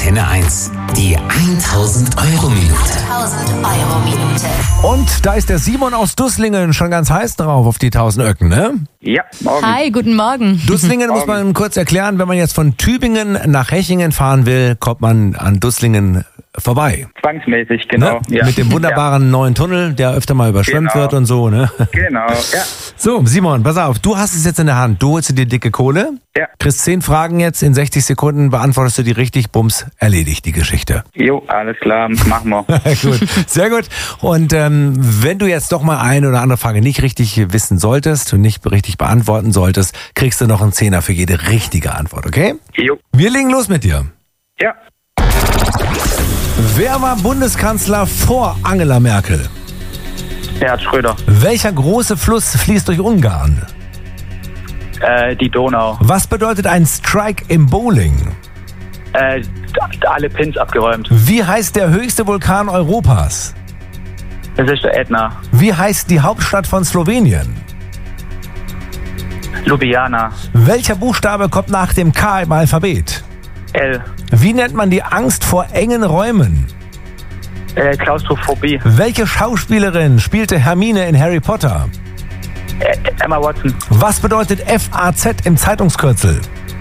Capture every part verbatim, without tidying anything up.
Antenne eins. Die tausend Euro Minute. tausend Euro Minute. Und da ist der Simon aus Dusslingen schon ganz heiß drauf auf die tausend Öcken, ne? Ja, morgen. Hi, guten Morgen. Dusslingen muss man kurz erklären, wenn man jetzt von Tübingen nach Hechingen fahren will, kommt man an Dusslingen vorbei. Zwangsmäßig, genau. Ne? Ja. Mit dem wunderbaren neuen Tunnel, der öfter mal überschwemmt Genau. wird und so, ne? Genau, ja. So, Simon, pass auf, du hast es jetzt in der Hand. Du holst dir die dicke Kohle, Ja. kriegst zehn Fragen jetzt, in sechzig Sekunden beantwortest du die richtig, bums, erledigt die Geschichte. Jo, alles klar, machen wir. Gut, sehr gut. Und ähm, wenn du jetzt doch mal eine oder andere Frage nicht richtig wissen solltest und nicht richtig beantworten solltest, kriegst du noch einen Zehner für jede richtige Antwort, okay? Jo. Wir legen los mit dir. Ja. Wer war Bundeskanzler vor Angela Merkel? Gerhard Schröder. Welcher große Fluss fließt durch Ungarn? Äh, die Donau. Was bedeutet ein Strike im Bowling? Äh, alle Pins abgeräumt. Wie heißt der höchste Vulkan Europas? Das ist der Ätna. Wie heißt die Hauptstadt von Slowenien? Ljubljana. Welcher Buchstabe kommt nach dem K im Alphabet? L. Wie nennt man die Angst vor engen Räumen? Äh, Klaustrophobie. Welche Schauspielerin spielte Hermine in Harry Potter? Äh, Emma Watson. Was bedeutet F A Z im Zeitungskürzel?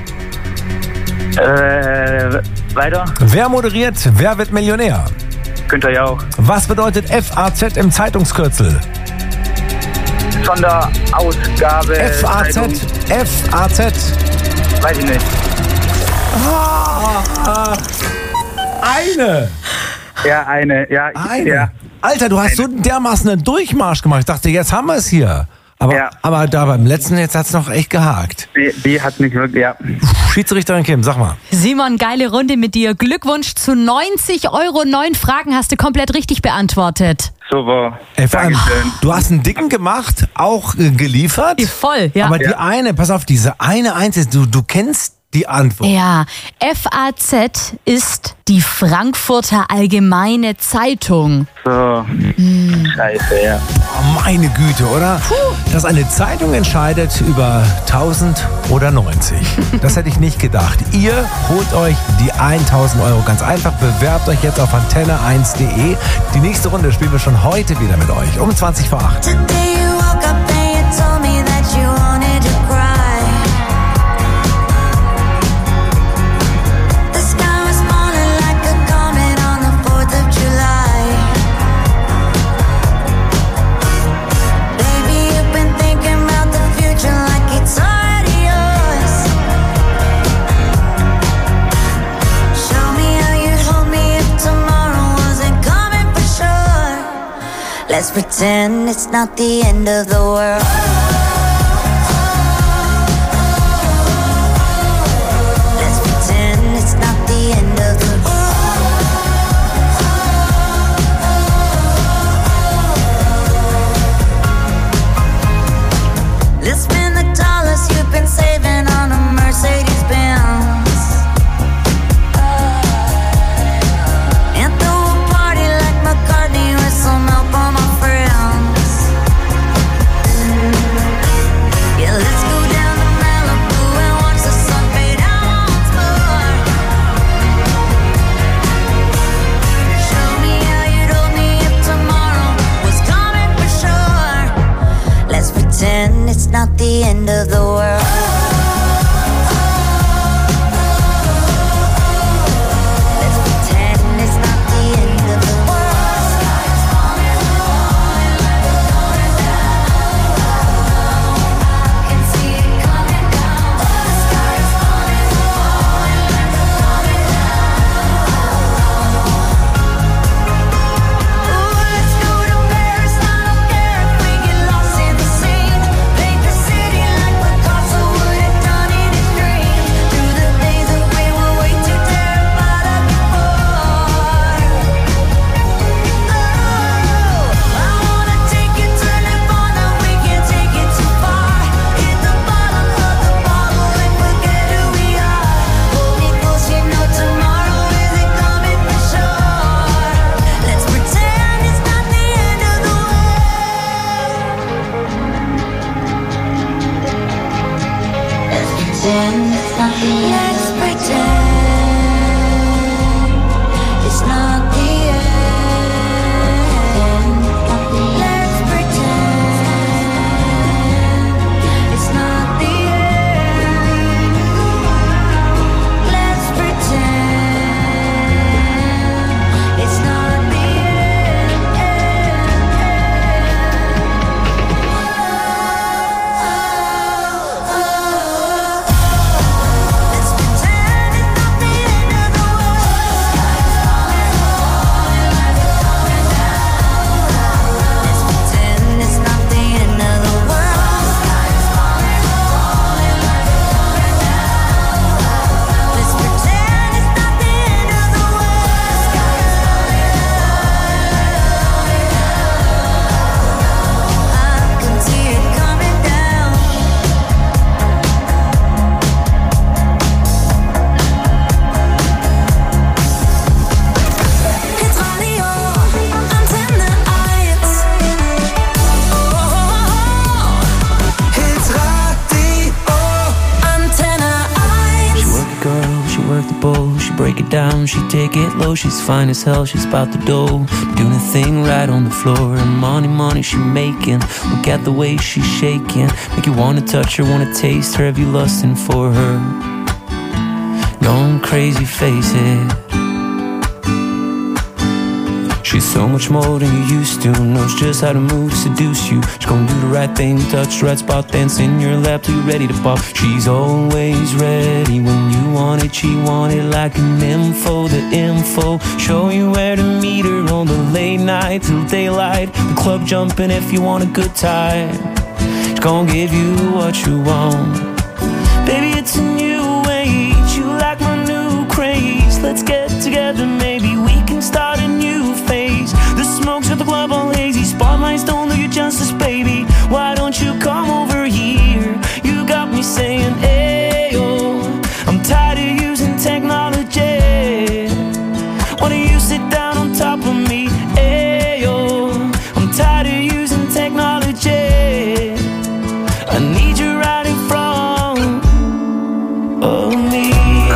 Äh, weiter. Wer moderiert Wer wird Millionär? Günther Jauch. Was bedeutet F A Z im Zeitungskürzel? Sonderausgabe. F A Z, Zeitung. F A Z. Weiß ich nicht. Eine. Ja, eine. Ja, Eine. ja. Alter, du hast so dermaßen einen Durchmarsch gemacht. Ich dachte, jetzt haben wir es hier. Aber, Ja. aber da beim letzten, jetzt hat es noch echt gehakt. Die, die hat nicht wirklich, ja. Schiedsrichterin Kim, sag mal. Simon, geile Runde mit dir. Glückwunsch zu neunzig Euro. Neun Fragen hast du komplett richtig beantwortet. Super. Ey, vor allem, Dankeschön. du hast einen dicken gemacht, auch äh, geliefert. Voll, ja. Aber die Ja. eine, pass auf, diese eine Einzige, du, du kennst die Antwort. Ja, F A Z ist die Frankfurter Allgemeine Zeitung. So. Scheiße, ja. Oh, meine Güte, oder? Dass eine Zeitung entscheidet über tausend oder neunzig. Das hätte ich nicht gedacht. Ihr holt euch die tausend Euro ganz einfach. Bewerbt euch jetzt auf antenne eins punkt de. Die nächste Runde spielen wir schon heute wieder mit euch. Um zwanzig vor acht. Today you woke up and you told me that you wanted to cry. The sky was falling like a comet on the fourth of July. Baby, you've been thinking about the future like it's already yours. Show me how you'd hold me if tomorrow wasn't coming for sure. Let's pretend it's not the end of the world. Let's pretend it's not the end of the world. Let's spend the dollars you've been saving on a Mercedes Benz. And throw a party like McCartney with some help on my friends. Yeah, let's go down to Malibu and watch the sun fade out once more. Show me how you'd hold me if tomorrow was coming for sure. Let's pretend it's not the end of the world. Let's pretend it's not the end of the world. I can see it coming down. The sky is falling, falling like a coming down. Ooh, let's go to Paris. I don't care if we get lost in the sand. Paint the city like Picasso would have done in his dreams. Through the days that we were way too terrified of before. Oh, I wanna take you to Nirvana. We can't take it too far. Hit the bottom of the bottle and forget who we are. Hold me close, you know tomorrow isn't coming for sure. Let's pretend it's not the end of the world. Let's pretend it's not the end. Let's pretend. down, she take it low. She's fine as hell, she's about the dough, doing a thing right on the floor. And money, money she making. Look at the way she's shaking, make you wanna touch her, wanna taste her. Have you lusting for her? Going crazy, face it. She's so much more than you used to. Knows just how to move, seduce you. She's gonna do the right thing, touch the right spot, dance in your lap till you're ready to pop. She's always ready when you want it. She want it like an info, the info. Show you where to meet her on the late night till daylight. The club jumping if you want a good time. She's gonna give you what you want. Baby, it's a new age. You like my new craze. Let's get together, maybe we can start a new phase. The smoke's at the club all hazy. Spotlights don't do you justice, baby. Why don't you come over here? You got me saying, ayo. I'm tired of using technology. Why don't you sit down on top of me? Ayo. I'm tired of using technology. I need you right in front of me.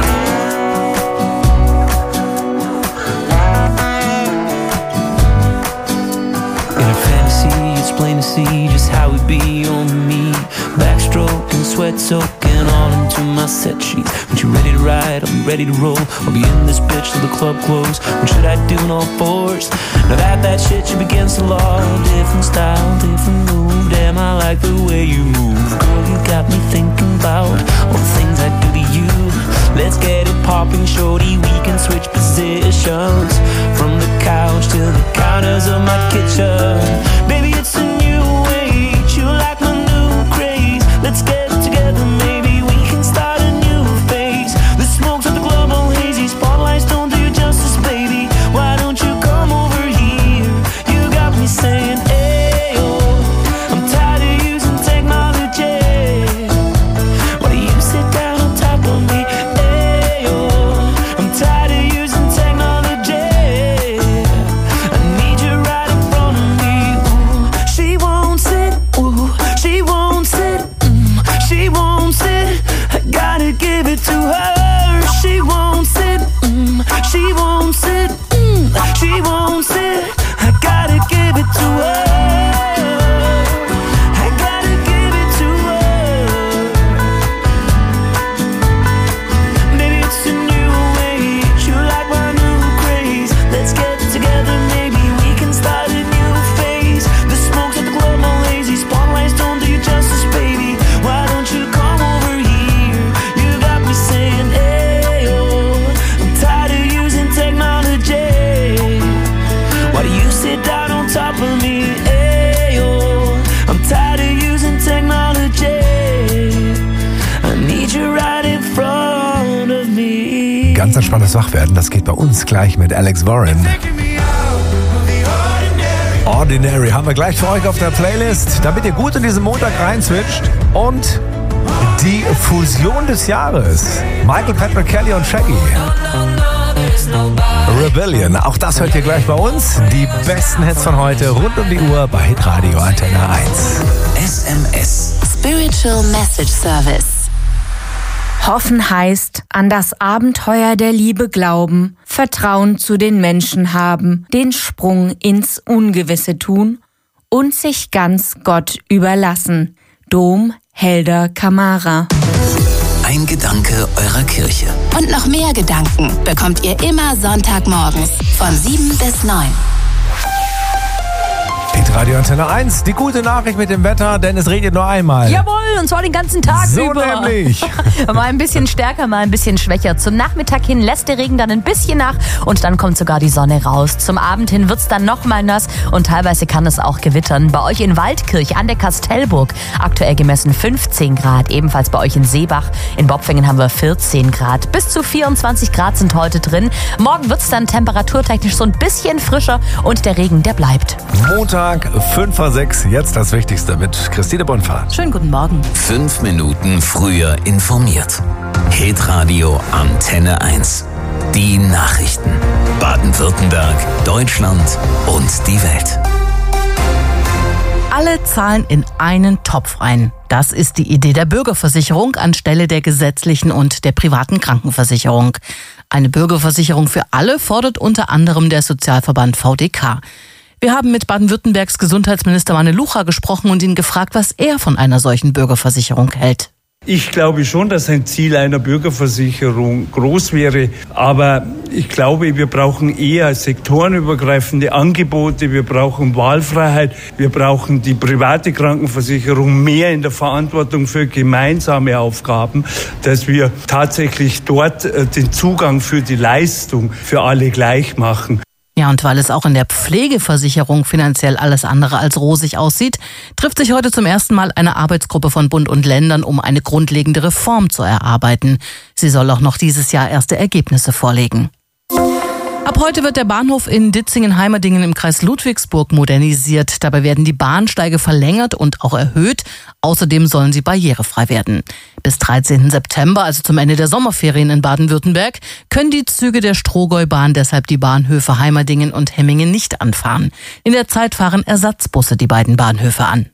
In a fantasy, it's plain to see just how we be on me. Backstroking, sweat soaking all into my set sheets. When you're ready to ride, I'll be ready to roll. I'll be in this bitch till the club close. What should I do in all fours? Now that that shit should be against the law. Different style, different move. Damn, I like the way you move. Girl, you got me thinking about all the things I do to you. Let's get it popping, shorty. We can switch positions from the couch to the counters of my kitchen. Baby, it's a new age. You like my new craze. Let's get together, maybe we can start a new phase. The smoke's at the club all hazy. Spotlights don't do you justice, baby. Why don't you come over here? You got me saying, ayo. I'm tired of using technology. Why do you sit down on top of me? Ayo. I'm tired of using technology. I need you right in front of me. Ooh, she won't sit. Ooh, she won't sit. Mm, she won't sit. I gotta give it to her. She won't sit. Mm, she won't sit. Mm, she won't sit. I gotta give it to her. I gotta give it to her. Maybe it's a new age. You like my new craze. Let's get together, maybe we can start a new phase. The smoke's at the club all lazy. Spotlights don't do you justice, baby. Why don't you come over here? You got me saying, ayo. I'm tired of using technology. Why do you sit down on top of me? Ayo. I'm tired of using technology. I need you right in front of me. Ganz entspanntes Wachwerden, das geht bei uns gleich mit Alex Warren. Ordinary haben wir gleich für euch auf der Playlist, damit ihr gut in diesen Montag reinswitcht. Und die Fusion des Jahres. Michael Patrick Kelly und Shaggy. Rebellion, auch das hört ihr gleich bei uns. Die besten Hits von heute rund um die Uhr bei Hitradio Antenne eins. S M S. Spiritual Message Service. Hoffen heißt, an das Abenteuer der Liebe glauben, Vertrauen zu den Menschen haben, den Sprung ins Ungewisse tun und sich ganz Gott überlassen. Dom Helder Kamara. Ein Gedanke eurer Kirche. Und noch mehr Gedanken bekommt ihr immer Sonntagmorgens von sieben bis neun. Hitradio Antenne eins, die gute Nachricht mit dem Wetter, denn es regnet nur einmal. Jawohl, und zwar den ganzen Tag So über. nämlich. Mal ein bisschen stärker, mal ein bisschen schwächer. Zum Nachmittag hin lässt der Regen dann ein bisschen nach und dann kommt sogar die Sonne raus. Zum Abend hin wird's dann nochmal nass und teilweise kann es auch gewittern. Bei euch in Waldkirch an der Kastellburg aktuell gemessen fünfzehn Grad. Ebenfalls bei euch in Seebach. In Bopfingen haben wir vierzehn Grad. Bis zu vierundzwanzig Grad sind heute drin. Morgen wird's dann temperaturtechnisch so ein bisschen frischer und der Regen, der bleibt. Montag, fünf vor sechs, jetzt das Wichtigste mit Christine Bonfahrt. Schönen guten Morgen. Fünf Minuten früher informiert. Hitradio Antenne eins. Die Nachrichten. Baden-Württemberg, Deutschland und die Welt. Alle zahlen in einen Topf ein. Das ist die Idee der Bürgerversicherung anstelle der gesetzlichen und der privaten Krankenversicherung. Eine Bürgerversicherung für alle fordert unter anderem der Sozialverband V D K. Wir haben mit Baden-Württembergs Gesundheitsminister Manne Lucha gesprochen und ihn gefragt, was er von einer solchen Bürgerversicherung hält. Ich glaube schon, dass ein Ziel einer Bürgerversicherung groß wäre. Aber ich glaube, wir brauchen eher sektorenübergreifende Angebote. Wir brauchen Wahlfreiheit. Wir brauchen die private Krankenversicherung mehr in der Verantwortung für gemeinsame Aufgaben, dass wir tatsächlich dort den Zugang für die Leistung für alle gleich machen. Ja, und weil es auch in der Pflegeversicherung finanziell alles andere als rosig aussieht, trifft sich heute zum ersten Mal eine Arbeitsgruppe von Bund und Ländern, um eine grundlegende Reform zu erarbeiten. Sie soll auch noch dieses Jahr erste Ergebnisse vorlegen. Ab heute wird der Bahnhof in Ditzingen-Heimerdingen im Kreis Ludwigsburg modernisiert. Dabei werden die Bahnsteige verlängert und auch erhöht. Außerdem sollen sie barrierefrei werden. Bis dreizehnten September, also zum Ende der Sommerferien in Baden-Württemberg, können die Züge der Strohgäubahn deshalb die Bahnhöfe Heimerdingen und Hemmingen nicht anfahren. In der Zeit fahren Ersatzbusse die beiden Bahnhöfe an.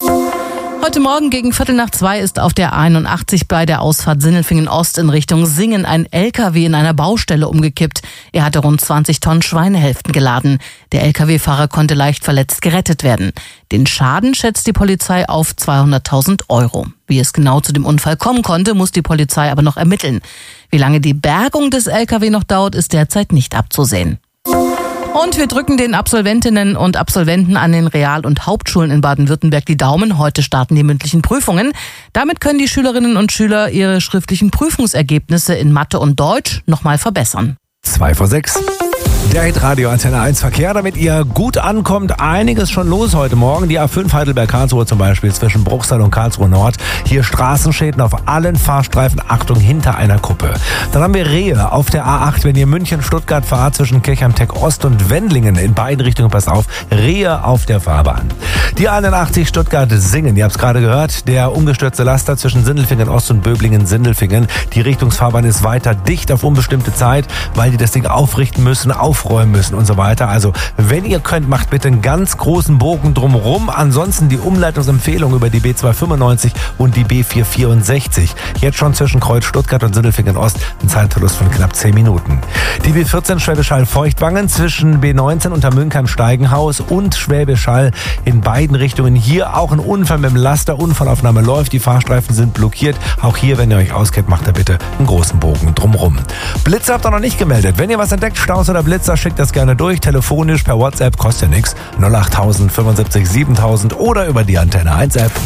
Heute Morgen gegen Viertel nach zwei ist auf der A einundachtzig bei der Ausfahrt Sindelfingen Ost in Richtung Singen ein L K W in einer Baustelle umgekippt. Er hatte rund zwanzig Tonnen Schweinehälften geladen. Der L K W-Fahrer konnte leicht verletzt gerettet werden. Den Schaden schätzt die Polizei auf zweihunderttausend Euro. Wie es genau zu dem Unfall kommen konnte, muss die Polizei aber noch ermitteln. Wie lange die Bergung des L K W noch dauert, ist derzeit nicht abzusehen. Und wir drücken den Absolventinnen und Absolventen an den Real- und Hauptschulen in Baden-Württemberg die Daumen. Heute starten die mündlichen Prüfungen. Damit können die Schülerinnen und Schüler ihre schriftlichen Prüfungsergebnisse in Mathe und Deutsch nochmal verbessern. Zwei vor sechs. Der Hitradio Antenne eins Verkehr, damit ihr gut ankommt. Einiges schon los heute Morgen. Die A fünf Heidelberg-Karlsruhe zum Beispiel zwischen Bruchsal und Karlsruhe Nord. Hier Straßenschäden auf allen Fahrstreifen. Achtung, hinter einer Kuppe. Dann haben wir Rehe auf der A acht, wenn ihr München-Stuttgart fahrt zwischen Kirchheim-Tech Ost und Wendlingen. In beiden Richtungen, passt auf, Rehe auf der Fahrbahn. Die A einundachtzig Stuttgart-Singen, ihr habt es gerade gehört. Der umgestürzte Laster zwischen Sindelfingen Ost und Böblingen-Sindelfingen. Die Richtungsfahrbahn ist weiter dicht auf unbestimmte Zeit, weil die das Ding aufrichten müssen, aufräumen müssen und so weiter. Also, wenn ihr könnt, macht bitte einen ganz großen Bogen drumherum. Ansonsten die Umleitungsempfehlung über die B zweihundertfünfundneunzig und die B vierhundertvierundsechzig. Jetzt schon zwischen Kreuz Stuttgart und Sindelfingen Ost ein Zeitverlust von knapp zehn Minuten. Die B vierzehn Schwäbisch Hall-Feuchtwangen zwischen B neunzehn unter Münkheim-Steigenhaus und Schwäbisch Hall in beiden Richtungen. Hier auch ein Unfall mit dem Laster. Unfallaufnahme läuft. Die Fahrstreifen sind blockiert. Auch hier, wenn ihr euch auskennt, macht da bitte einen großen Bogen drumherum. Blitze habt ihr noch nicht gemeldet. Wenn ihr was entdeckt, Staus oder Blitzer, schickt das gerne durch. Telefonisch per WhatsApp, kostet ja nichts. null acht null null fünfundsiebzig siebentausend oder über die Antenne eins App.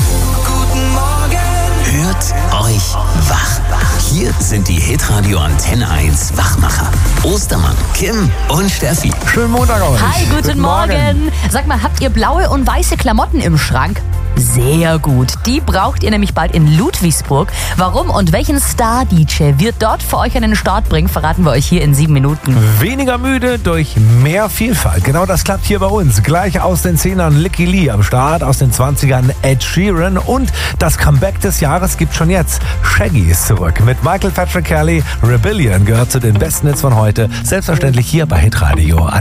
Guten Morgen. Hört euch wach. Hier sind die Hitradio Antenne eins Wachmacher. Ostermann, Kim und Steffi. Schönen Montag euch. Hi, guten, Guten Morgen. Morgen. Sag mal, habt ihr blaue und weiße Klamotten im Schrank? Sehr gut. Die braucht ihr nämlich bald in Ludwigsburg. Warum und welchen Star-D J wird dort für euch an den Start bringen, verraten wir euch hier in sieben Minuten. Weniger müde durch mehr Vielfalt. Genau das klappt hier bei uns. Gleich aus den Zehnern Licky Lee am Start, aus den zwanzigern Ed Sheeran und das Comeback des Jahres gibt schon jetzt. Shaggy ist zurück mit Michael Patrick Kelly. Rebellion gehört zu den besten Hits von heute. Selbstverständlich hier bei Hitradio.